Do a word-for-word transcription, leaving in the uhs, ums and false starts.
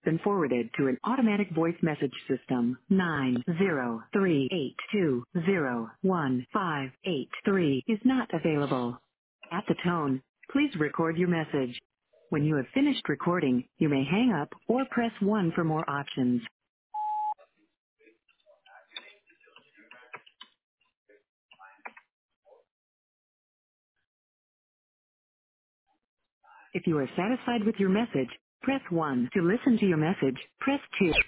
been forwarded to an automatic voice message system. nine zero three eight two zero one five eight three is not available. At the tone, please record your message. When you have finished recording, you may hang up or press one for more options. If you are satisfied with your message, press one. To listen to your message, press two.